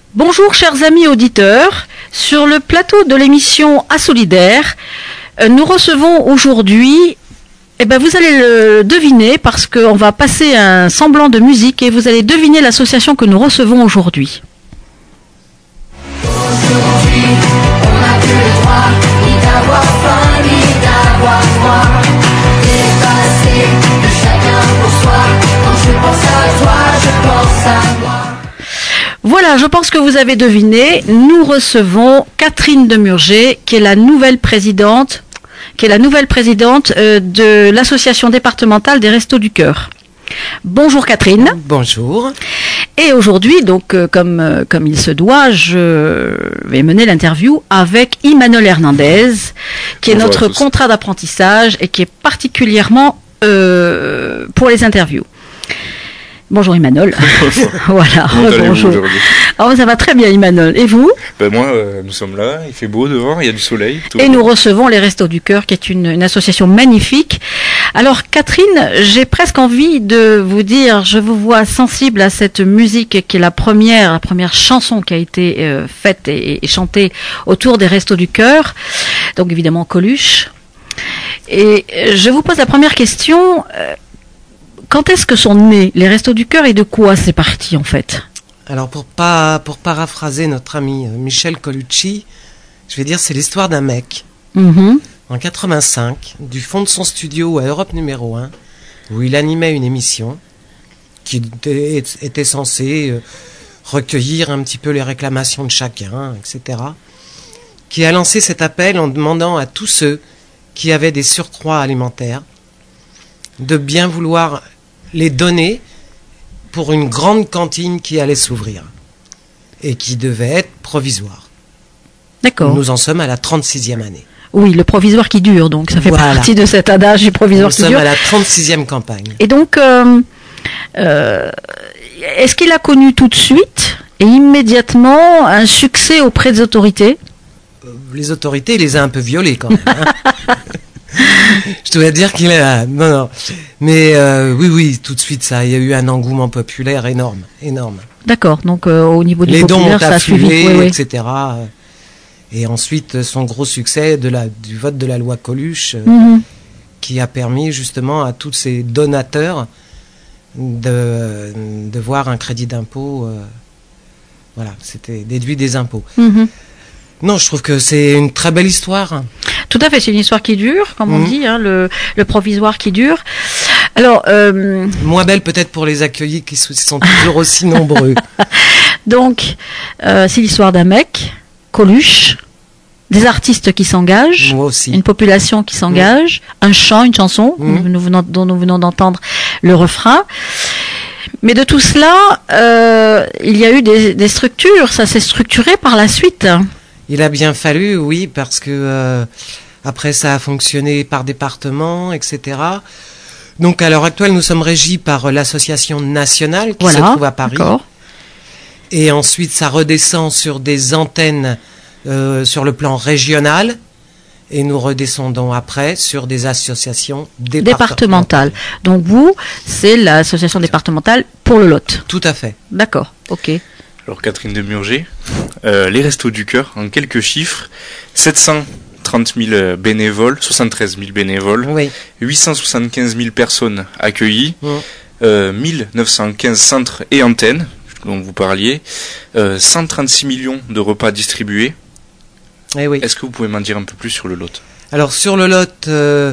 Bonjour chers amis auditeurs, sur le plateau de l'émission Asolidaire, nous recevons aujourd'hui, vous allez le deviner parce qu'on va passer un semblant de musique et vous allez deviner l'association que nous recevons aujourd'hui. Aujourd'hui, on n'a plus le droit ni d'avoir faim, ni d'avoir froid. Dépassé de chacun pour soi, quand je pense à toi, je pense à moi. Voilà, je pense que vous avez deviné, nous recevons Catherine Demurger, qui est la nouvelle présidente de l'association départementale des Restos du Cœur. Bonjour Catherine. Bonjour. Et aujourd'hui, donc comme il se doit, je vais mener l'interview avec Imanol Hernandez, qui est notre contrat d'apprentissage et qui est particulièrement pour les interviews. Bonjour Imanol. Voilà, bonjour. Alors ça va très bien Imanol. Et vous ? Moi, nous sommes là, il fait beau dehors, il y a du soleil. Et nous recevons les Restos du Cœur, qui est une association magnifique. Alors Catherine, j'ai presque envie de vous dire, je vous vois sensible à cette musique qui est la première chanson qui a été faite et chantée autour des Restos du Cœur. Donc évidemment Coluche. Et je vous pose la première question. Quand est-ce que sont nés les Restos du Cœur et de quoi c'est parti en fait ? Alors pour paraphraser notre ami Michel Colucci, je vais dire c'est l'histoire d'un mec. En 85, du fond de son studio à Europe numéro 1, où il animait une émission qui était censée recueillir un petit peu les réclamations de chacun, etc. Qui a lancé cet appel en demandant à tous ceux qui avaient des surcroîts alimentaires de bien vouloir les donner pour une grande cantine qui allait s'ouvrir et qui devait être provisoire. D'accord. Nous en sommes à la 36e année. Oui, le provisoire qui dure, donc ça fait partie de cet adage du provisoire qui dure. Nous sommes à la 36e campagne. Et donc, est-ce qu'il a connu tout de suite et immédiatement un succès auprès des autorités ? Les autorités, il les a un peu violés quand même. Je dois dire qu'il est... Non. Mais oui, tout de suite, il y a eu un engouement populaire énorme. D'accord, donc au niveau du populaire, ça a suivi. Les dons etc. Et ensuite, son gros succès du vote de la loi Coluche, qui a permis justement à tous ces donateurs de voir un crédit d'impôt. C'était déduit des impôts. Non, je trouve que c'est une très belle histoire. Tout à fait, c'est une histoire qui dure, comme on dit, le provisoire qui dure. Alors, moins belle peut-être pour les accueillis qui sont toujours aussi nombreux. Donc, c'est l'histoire d'un mec, Coluche, des artistes qui s'engagent, moi aussi. Une population qui s'engage, un chant, une chanson, dont nous venons d'entendre le refrain. Mais de tout cela, il y a eu des structures, ça s'est structuré par la suite. Il a bien fallu, oui, parce que après ça a fonctionné par département, etc. Donc à l'heure actuelle, nous sommes régis par l'association nationale qui se trouve à Paris. D'accord. Et ensuite, ça redescend sur des antennes sur le plan régional. Et nous redescendons après sur des associations départementales. Donc vous, c'est l'association départementale pour le Lot. Tout à fait. D'accord, ok. Alors Catherine Demurger, les Restos du Cœur, en quelques chiffres, 730 000 bénévoles, 73 000 bénévoles, 875 000 personnes accueillies, 1915 centres et antennes, dont vous parliez, 136 millions de repas distribués. Est-ce que vous pouvez m'en dire un peu plus sur le Lot ? Alors sur le Lot,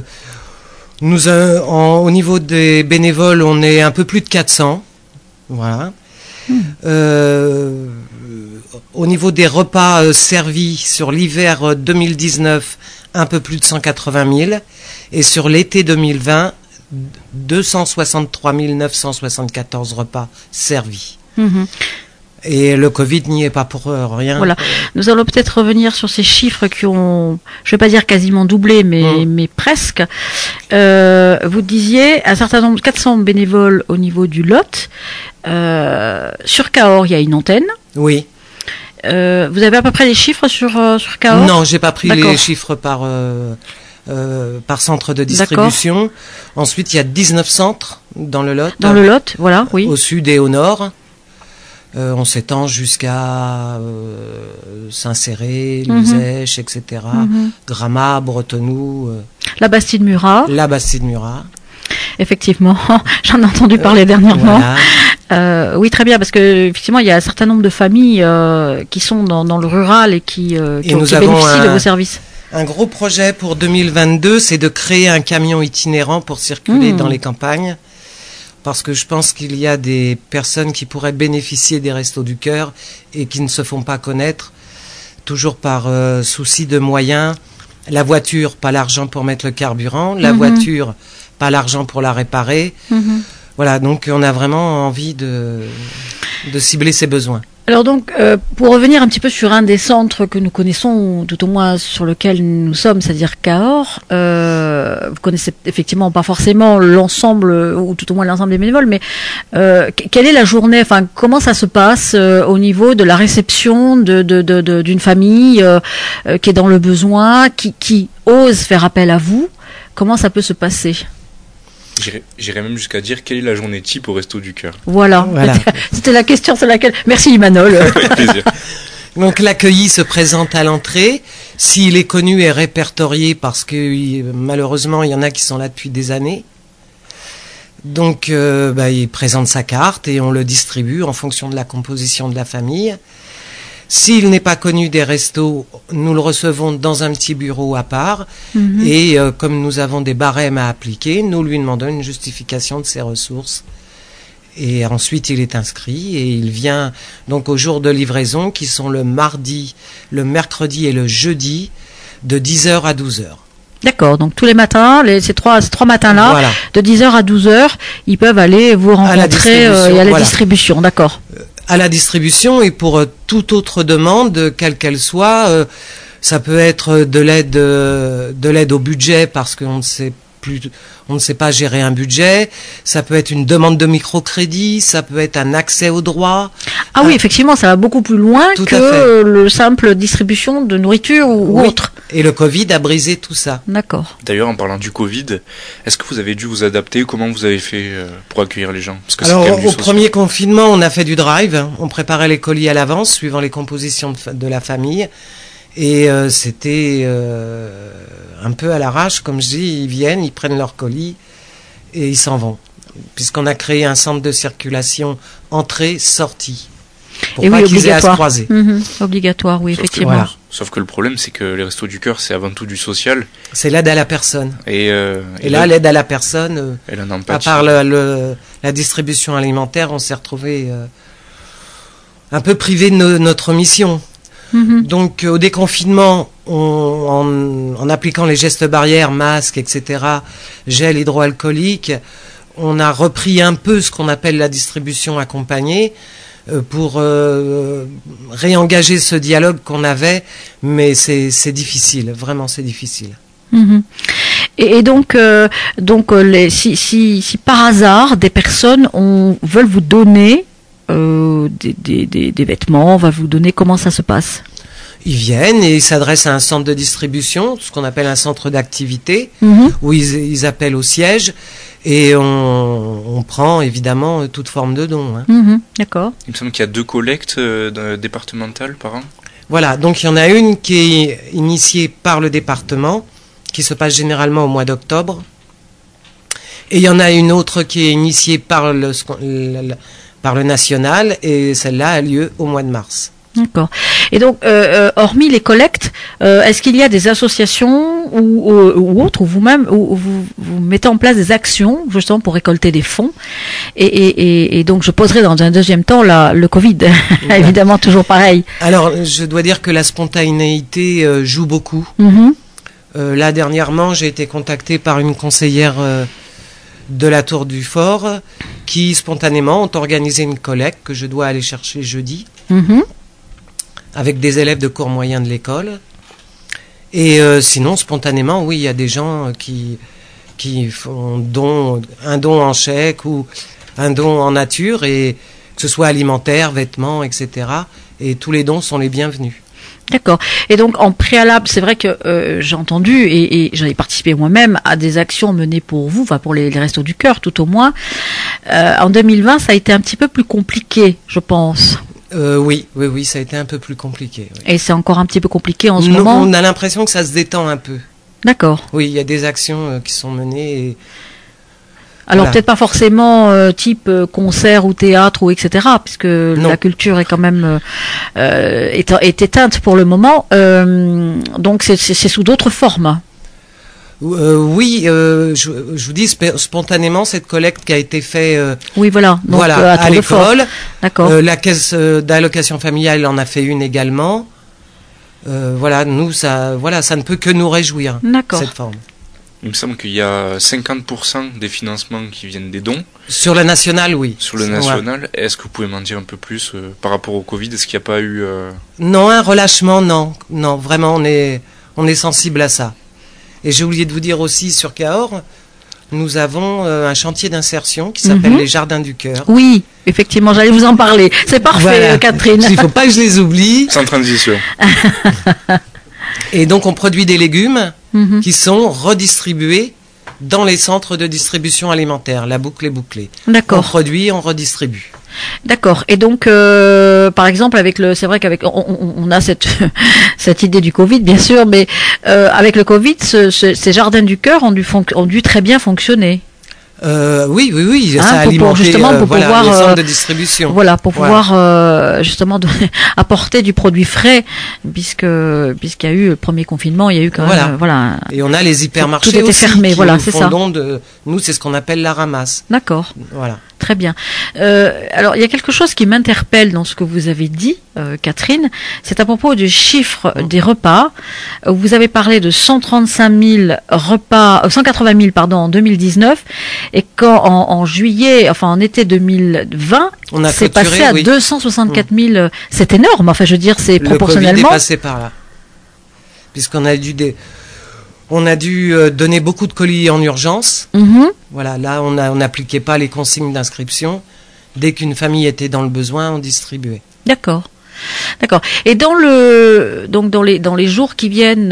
au niveau des bénévoles, on est un peu plus de 400. Voilà. Au niveau des repas servis sur l'hiver 2019, un peu plus de 180 000. Et sur l'été 2020, 263 974 repas servis. Et le Covid n'y est pas pour rien. Voilà. Nous allons peut-être revenir sur ces chiffres qui ont, je ne vais pas dire quasiment doublé, mais presque. Vous disiez un certain nombre, 400 bénévoles au niveau du Lot. Sur Cahors, il y a une antenne. Oui. Vous avez à peu près les chiffres sur Cahors ? Non, j'ai pas pris les chiffres par centre de distribution. D'accord. Ensuite, il y a 19 centres dans le Lot. Dans le Lot, voilà, oui. Au sud et au nord. On s'étend jusqu'à Saint-Céré, Luzèche, etc. Gramat, Bretenoux. La Bastide-Murat. La Bastide-Murat. Effectivement, j'en ai entendu parler dernièrement. Voilà. Oui, très bien, parce que effectivement, il y a un certain nombre de familles qui sont dans le rural et qui bénéficient de vos services. Un gros projet pour 2022, c'est de créer un camion itinérant pour circuler dans les campagnes. Parce que je pense qu'il y a des personnes qui pourraient bénéficier des Restos du Cœur et qui ne se font pas connaître, toujours par souci de moyens. La voiture, pas l'argent pour mettre le carburant. La voiture, pas l'argent pour la réparer. Voilà, donc on a vraiment envie de cibler ses besoins. Alors donc, pour revenir un petit peu sur un des centres que nous connaissons, tout au moins sur lequel nous sommes, c'est-à-dire Cahors, vous connaissez effectivement pas forcément l'ensemble, ou tout au moins l'ensemble des bénévoles, mais quelle est la journée, enfin comment ça se passe au niveau de la réception d'une famille qui est dans le besoin, qui ose faire appel à vous? Comment ça peut se passer? J'irais même jusqu'à dire quelle est la journée type au Resto du Cœur. Voilà. C'était la question sur laquelle... Merci Imanol. Avec plaisir. Donc l'accueilli se présente à l'entrée. S'il est connu et répertorié, parce que malheureusement il y en a qui sont là depuis des années. Donc il présente sa carte et on le distribue en fonction de la composition de la famille. S'il n'est pas connu des restos, nous le recevons dans un petit bureau à part et comme nous avons des barèmes à appliquer, nous lui demandons une justification de ses ressources. Et ensuite, il est inscrit et il vient donc aux jours de livraison qui sont le mardi, le mercredi et le jeudi de 10h à 12h. D'accord, donc tous les matins, ces trois matins-là, voilà. De 10h à 12h, ils peuvent aller vous rencontrer et à la distribution, d'accord. À la distribution et pour toute autre demande, quelle qu'elle soit, ça peut être de l'aide au budget parce qu'on ne sait pas gérer un budget, ça peut être une demande de microcrédit, ça peut être un accès aux droits. Ah oui, effectivement, ça va beaucoup plus loin que le simple distribution de nourriture ou autre. Et le Covid a brisé tout ça. D'accord. D'ailleurs, en parlant du Covid, est-ce que vous avez dû vous adapter? Comment vous avez fait pour accueillir les gens? Parce que alors, au premier confinement, on a fait du drive. On préparait les colis à l'avance, suivant les compositions de la famille. Et c'était un peu à l'arrache, comme je dis, ils viennent, ils prennent leurs colis et ils s'en vont. Puisqu'on a créé un centre de circulation entrée-sortie. Pour et pas oui, qu'ils aient à se croiser. Obligatoire, oui, effectivement. Voilà. Sauf que le problème, c'est que les Restos du Cœur, c'est avant tout du social. C'est l'aide à la personne. Et là, l'aide à la personne, à part la distribution alimentaire, on s'est retrouvé un peu privé de notre mission. Donc au déconfinement, en appliquant les gestes barrières, masques, etc., gel hydroalcoolique, on a repris un peu ce qu'on appelle la distribution accompagnée pour réengager ce dialogue qu'on avait, mais c'est difficile, vraiment c'est difficile. Et donc, si par hasard des personnes veulent vous donner des vêtements, on va vous donner, comment ça se passe? Ils viennent et ils s'adressent à un centre de distribution, ce qu'on appelle un centre d'activité, où ils appellent au siège et on prend évidemment toute forme de don. D'accord. Il me semble qu'il y a 2 collectes départementales par an. Voilà, donc il y en a une qui est initiée par le département, qui se passe généralement au mois d'octobre, et il y en a une autre qui est initiée par le national, et celle-là a lieu au mois de mars. D'accord. Et donc, hormis les collectes, est-ce qu'il y a des associations ou autres, ou vous-même, où vous mettez en place des actions, justement, pour récolter des fonds et donc, je poserai dans un deuxième temps le Covid, évidemment, toujours pareil. Alors, je dois dire que la spontanéité joue beaucoup. Là, dernièrement, j'ai été contacté par une conseillère de la Tour du Fort qui, spontanément, ont organisé une collecte que je dois aller chercher jeudi. Avec des élèves de cours moyens de l'école. Et sinon, spontanément, oui, il y a des gens qui font un don en chèque ou un don en nature, et que ce soit alimentaire, vêtements, etc. Et tous les dons sont les bienvenus. D'accord. Et donc en préalable, c'est vrai que j'ai entendu et j'en ai participé moi-même à des actions menées pour vous, pour les Restos du Cœur tout au moins. En 2020, ça a été un petit peu plus compliqué, je pense. Oui, ça a été un peu plus compliqué. Oui. Et c'est encore un petit peu compliqué en ce moment. On a l'impression que ça se détend un peu. D'accord. Oui, il y a des actions qui sont menées. Alors voilà. Peut-être pas forcément type concert ou théâtre ou etc. Puisque la culture est quand même est éteinte pour le moment. Donc c'est sous d'autres formes. Oui, je vous dis spontanément cette collecte qui a été faite. Oui, voilà. Donc, à l'école. D'accord. La caisse d'allocation familiale en a fait une également. Nous ça ne peut que nous réjouir. D'accord. Cette forme. Il me semble qu'il y a 50% des financements qui viennent des dons. Sur le national, oui. Sur le national, ouais. Est-ce que vous pouvez m'en dire un peu plus par rapport au Covid? Est-ce qu'il n'y a pas eu... Non, un relâchement, non. Non, vraiment, on est sensible à ça. Et j'ai oublié de vous dire aussi, sur Cahors, nous avons un chantier d'insertion qui s'appelle les Jardins du Cœur. Oui, effectivement, j'allais vous en parler. C'est parfait, voilà. Catherine. Il ne faut pas que je les oublie. Sans transition. Et donc, on produit des légumes qui sont redistribués dans les centres de distribution alimentaire. La boucle est bouclée. D'accord. On produit, on redistribue. D'accord. Et donc, par exemple, c'est vrai qu'avec, on a cette idée du Covid, bien sûr, mais avec le Covid, ces jardins du cœur ont dû très bien fonctionner. Oui, ça a alimenté pouvoir, les centres de distribution. Voilà, pour pouvoir justement apporter du produit frais, puisqu'il y a eu le premier confinement, il y a eu quand même voilà. Et on a les hypermarchés tout était aussi fermé, voilà, c'est ça. Nous, c'est ce qu'on appelle la ramasse. D'accord. Voilà. Très bien. Alors, il y a quelque chose qui m'interpelle dans ce que vous avez dit, Catherine. C'est à propos du chiffre des repas. Vous avez parlé de 135 000 repas, 180 000 en 2019, et quand en juillet, enfin en été 2020, c'est passé à 264 000. C'est énorme. Enfin, je veux dire, c'est proportionnellement. Le Covid est passé par là, puisqu'on a dû donner beaucoup de colis en urgence. Voilà, là, on n'appliquait pas les consignes d'inscription. Dès qu'une famille était dans le besoin, on distribuait. D'accord. Et dans les jours qui viennent,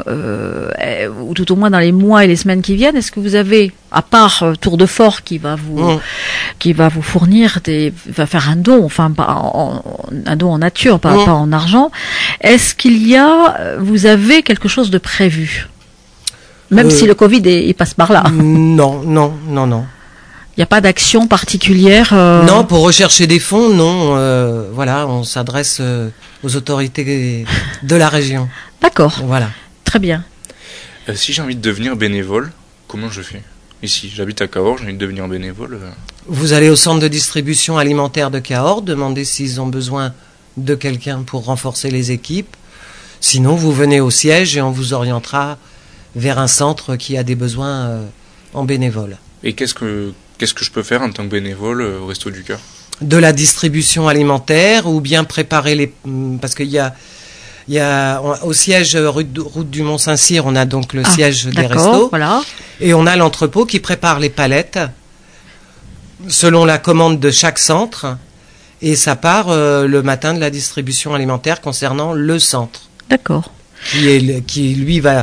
ou tout au moins dans les mois et les semaines qui viennent, est-ce que vous avez, à part Tour de Fort qui va vous fournir va faire un don, enfin un don en nature, pas en argent, est-ce vous avez quelque chose de prévu? Même si le Covid il passe par là. Non. Il n'y a pas d'action particulière Non, pour rechercher des fonds, non. On s'adresse aux autorités de la région. D'accord. Voilà. Très bien. Si j'ai envie de devenir bénévole, comment je fais? Ici, j'habite à Cahors, j'ai envie de devenir bénévole. Vous allez au centre de distribution alimentaire de Cahors, demandez s'ils ont besoin de quelqu'un pour renforcer les équipes. Sinon, vous venez au siège et on vous orientera vers un centre qui a des besoins en bénévole. Et qu'est-ce que je peux faire en tant que bénévole au Resto du Cœur? De la distribution alimentaire ou bien préparer parce qu'il y a au siège route du Mont-Saint-Cyr, on a donc le siège des restos. Voilà. Et on a l'entrepôt qui prépare les palettes selon la commande de chaque centre. Et ça part le matin de la distribution alimentaire concernant le centre. D'accord. Qui lui va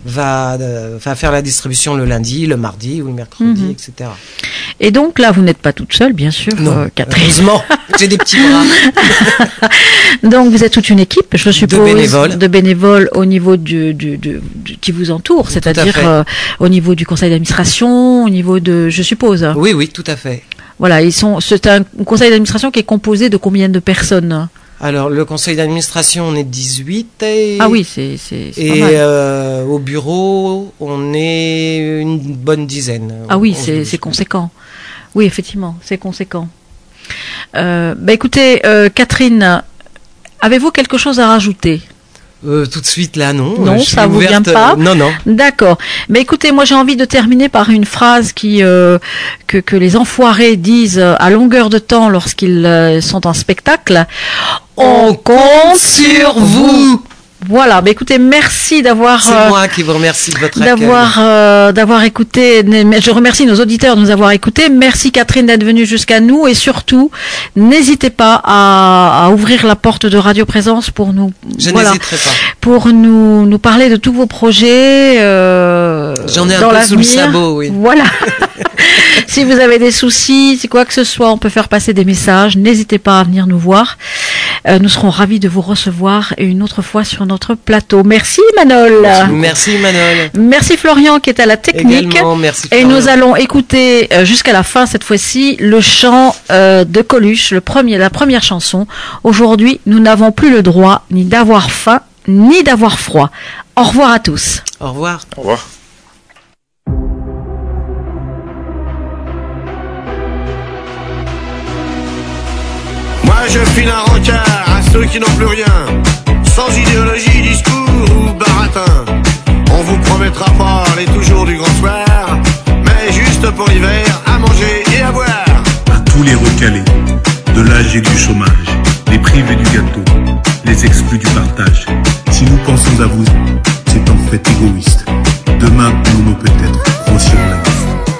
faire la distribution le lundi, le mardi ou le mercredi, etc. Et donc là, vous n'êtes pas toute seule, bien sûr, Catherine. Heureusement, j'ai des petits bras. Donc vous êtes toute une équipe, je suppose, de bénévoles au niveau qui vous entoure, c'est-à-dire au niveau du conseil d'administration, au niveau je suppose. Oui, tout à fait. Voilà, c'est un conseil d'administration qui est composé de combien de personnes? Alors, le conseil d'administration, on est 18. Ah oui, c'est et au bureau, on est une bonne dizaine. Ah oui, c'est conséquent. Oui, effectivement, c'est conséquent. Écoutez, Catherine, avez-vous quelque chose à rajouter? Tout de suite là, non. Non, ça vous vient pas. Non. D'accord. Mais écoutez, moi j'ai envie de terminer par une phrase que les enfoirés disent à longueur de temps lorsqu'ils sont en spectacle. On compte sur vous. Voilà, bah écoutez, merci d'avoir... C'est moi qui vous remercie de votre accueil. D'avoir écouté, je remercie nos auditeurs de nous avoir écoutés. Merci Catherine d'être venue jusqu'à nous et surtout, n'hésitez pas à ouvrir la porte de Radio Présence pour nous... n'hésiterai pas. Pour nous parler de tous vos projets J'en ai un peu sous le sabot, oui. Voilà. Si vous avez des soucis, si quoi que ce soit, on peut faire passer des messages. N'hésitez pas à venir nous voir. Nous serons ravis de vous recevoir une autre fois sur notre plateau. Merci Manol. Merci Manol. Merci Florian qui est à la technique. Également, merci Florian. Et nous allons écouter jusqu'à la fin cette fois-ci le chant de Coluche, la première chanson. Aujourd'hui, nous n'avons plus le droit ni d'avoir faim ni d'avoir froid. Au revoir à tous. Au revoir. Au revoir. Moi je file un rencard à ceux qui n'ont plus rien, sans idéologie, discours ou baratin. On vous promettra pas les toujours du grand soir, mais juste pour l'hiver, à manger et à boire. À tous les recalés, de l'âge et du chômage, les privés du gâteau, les exclus du partage. Si nous pensons à vous, c'est en fait égoïste. Demain, nous peut-être grossirons la liste.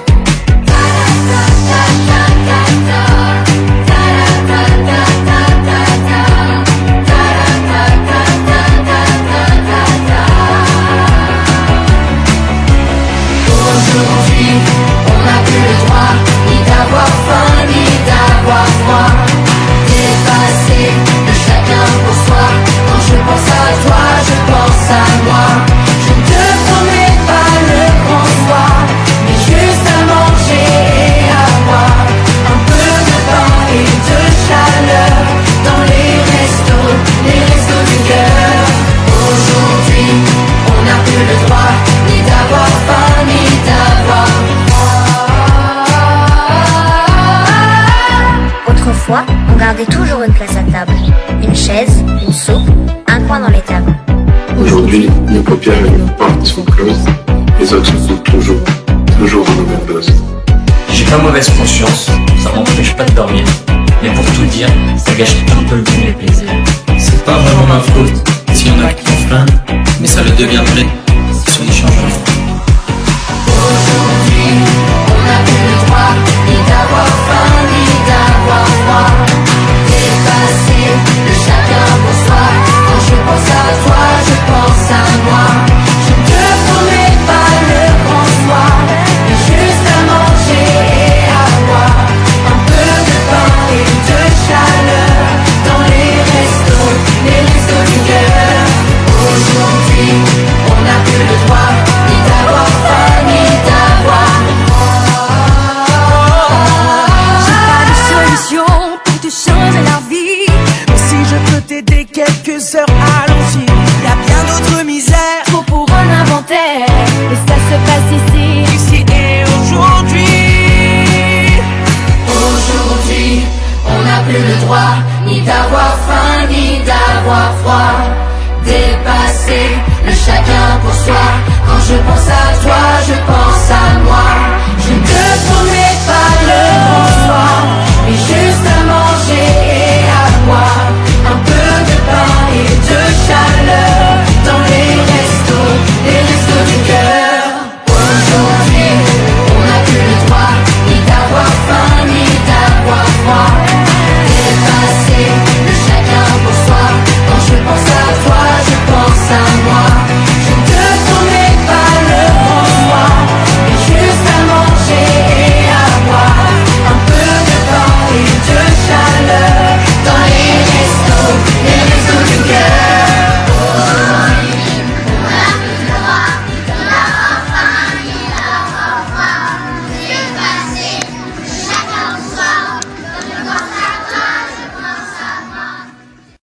Aujourd'hui, on n'a plus le droit ni d'avoir faim, ni d'avoir froid. Dépassé de chacun pour soi. Quand je pense à toi, je pense à moi. Je ne te promets pas le grand soir, mais juste à manger et à boire. Un peu de pain et de chaleur dans les restos du cœur. Aujourd'hui, on n'a plus le droit ni d'avoir faim, ni d'avoir froid. Autrefois, on gardait toujours une place à table. Une chaise, une soupe, un coin dans les tables. Aujourd'hui, nos paupières et nos portes sont closes. Les autres sont toujours dans la même dose. J'ai pas mauvaise conscience, ça m'empêche pas de dormir. Mais pour tout dire, ça gâche un peu le goût des plaisirs. C'est pas vraiment ma faute, s'il y en a qui en flânent, mais ça le deviendrait si on n'y change rien. Aujourd'hui, on n'a plus le droit ni d'avoir faim, ni d'avoir froid. Dépassé de chacun pour soi. Quand je pense à toi, je pense à moi. Je ne te promets pas le grand soir, mais juste à manger et à boire. Un peu de pain et de chaleur dans les restos du cœur. Aujourd'hui, on n'a plus le droit ni d'avoir faim, ni d'avoir froid. J'ai pas de solution pour te changer la vie, mais si je peux t'aider quelques heures, allons-y. Y a bien d'autres misères, Trop pour un inventaire, et ça se passe ici et aujourd'hui. Aujourd'hui, on n'a plus le droit ni d'avoir faim, ni d'avoir froid.